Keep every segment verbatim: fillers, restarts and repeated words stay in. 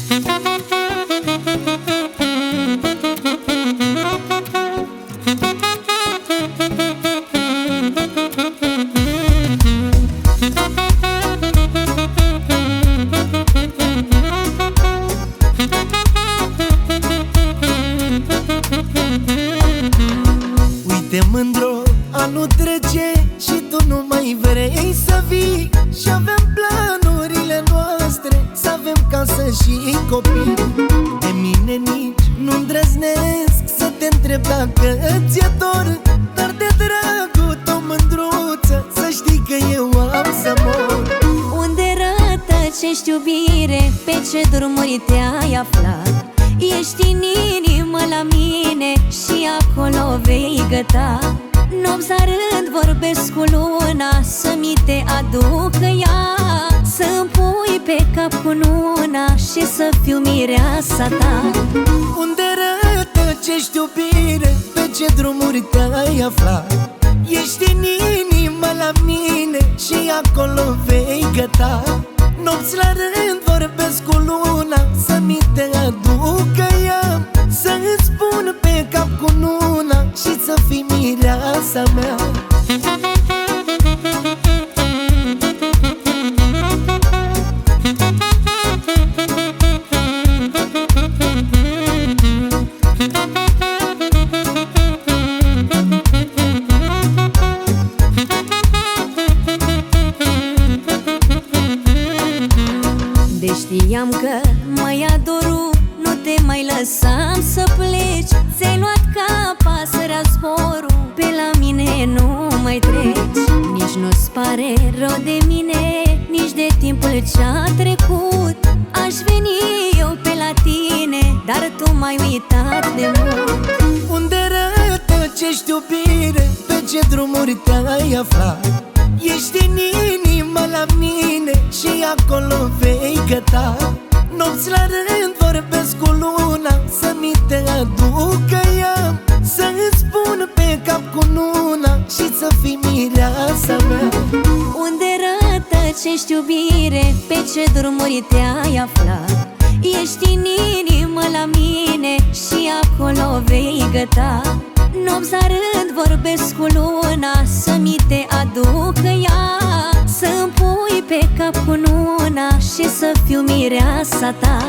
Uite mândro, anul trece și tu nu mai vrei să vii. Și avem planurile noastre, să avem casă și copii. De mine nici nu îndrăznesc să te întreb dacă ți-e dor, dar de dragul tău, mândruță, să știi că eu am să mor. Unde rătăcești, iubire, pe ce drumuri te-ai aflat? Ești în inimă la mine și acolo vei găta. Nopți la rând vorbesc cu luna să mi te aducă ea, să-mi pui pe cap cu nuna și să fiu mireasa ta. Unde rătăcești, iubire, pe ce drumuri te-ai aflat? Ești în inimă la mine și acolo vei găta. Nopți la rând vorbesc cu luna să mi te aducă ea, să-ți spun pe cap cu nuna și să fii mireasa mea. De știam că mai adorul, nu te mai lăsam să pleci. Ți-ai luat ca pasărea zborul, pe la mine nu mai treci. Nici nu-ți pare rău de mine, nici de timpul ce-a trecut. Aș veni eu pe la tine, dar tu m-ai uitat de mult. Unde rătăcești, iubire, pe ce drumuri te-ai aflat? Ești în inimă la mine și acolo vei găta. Nopți la rând vorbesc cu luna să mi te aducă ea, să-ți spun pe cap cu nuna și să fii mireasa mea. Unde rătăcești, iubire, pe ce drumuri te-ai aflat? Ești în inimă la mine și acolo vei găta. Nopți la rând vorbesc cu luna să mi te aducă ea, să-mi pui pe cap cu nuna și să fiu mireasa ta.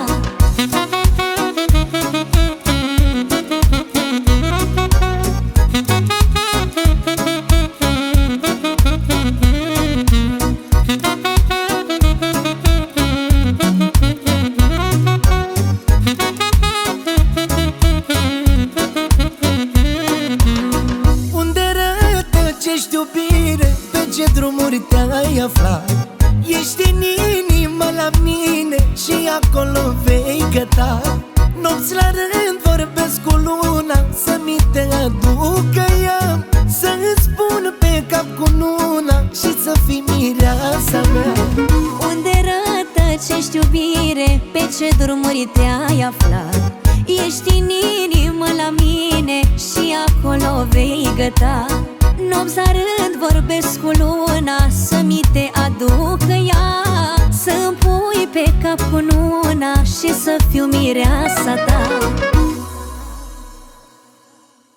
Iubire, pe ce drumuri te-ai aflat? Ești în inimă la mine și acolo vei găta. Nopți la rând vorbesc cu luna să mi te aducă ea, să-ți spun pe cap cu nuna și să fii mireasa mea. Unde rătăcești, iubire, pe ce drumuri te-ai aflat? Ești în inimă la mine și acolo vei găta. Nopți la rând vorbesc cu luna să mi te aducă ea, să-mi pui pe cap cu nuna și să fiu mireasa ta.